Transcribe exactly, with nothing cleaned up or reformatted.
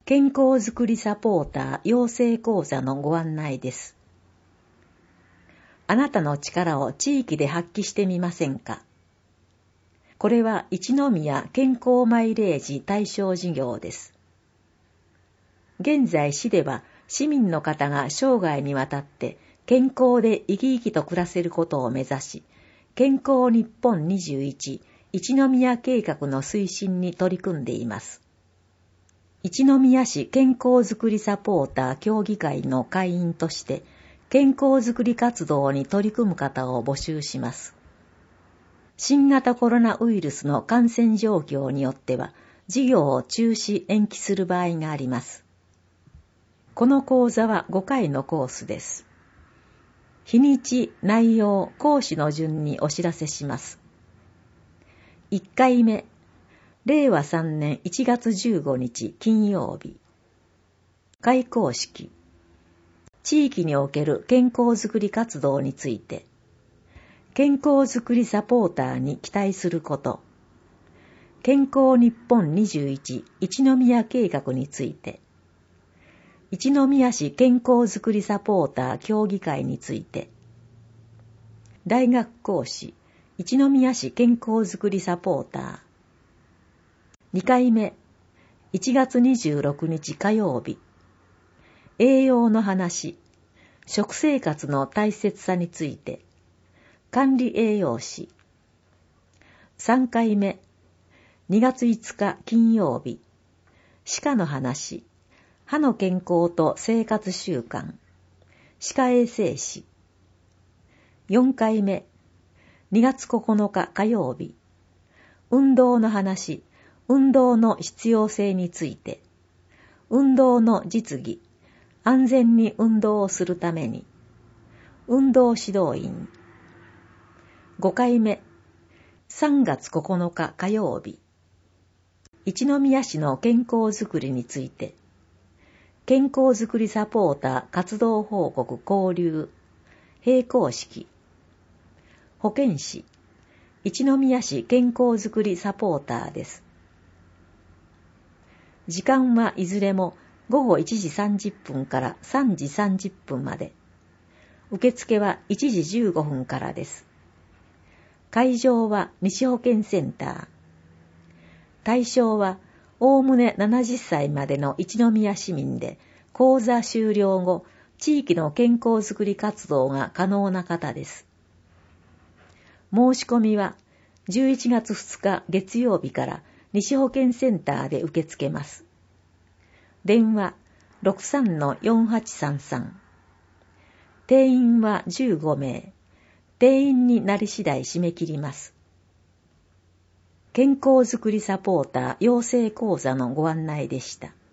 健康づくりサポーター養成講座のご案内です。あなたの力を地域で発揮してみませんか？これは一宮健康マイレージ対象事業です。現在市では市民の方が生涯にわたって健康で生き生きと暮らせることを目指し、健康日本にじゅういち一宮計画の推進に取り組んでいます。一宮市健康づくりサポーター協議会の会員として健康づくり活動に取り組む方を募集します。新型コロナウイルスの感染状況によっては事業を中止延期する場合があります。この講座はごかいのコースです。日にち、内容、講師の順にお知らせします。いっかいめ、れいわさんねんいちがつじゅうごにち金曜日。開講式。地域における健康づくり活動について。健康づくりサポーターに期待すること。健康日本にじゅういち一宮計画について。一宮市健康づくりサポーター協議会について。大学講師、一宮市健康づくりサポーター。にかいめ、いちがつにじゅうろくにち火曜日。栄養の話、食生活の大切さについて。管理栄養士。さんかいめ、にがついつか金曜日。歯科の話、歯の健康と生活習慣。歯科衛生士。よんかいめ、にがつここのか火曜日。運動の話、運動の必要性について。運動の実技、安全に運動をするために。運動指導員。ごかいめ、さんがつここのか火曜日。一宮市の健康づくりについて。健康づくりサポーター活動報告交流。閉講式。保健師。一宮市健康づくりサポーターです。時間はいずれもごごいちじさんじゅっぷんからさんじさんじゅっぷんまで。受付はいちじじゅうごふんからです。会場は西保健センター。対象はおおむねななじゅっさいまでの一宮市民で、講座終了後、地域の健康づくり活動が可能な方です。申し込みはじゅういちがつふつか月曜日から西保健センターで受け付けます。電話 ろくさんのよんはちさんさん。定員はじゅうごめい。定員になり次第締め切ります。健康づくりサポーター養成講座のご案内でした。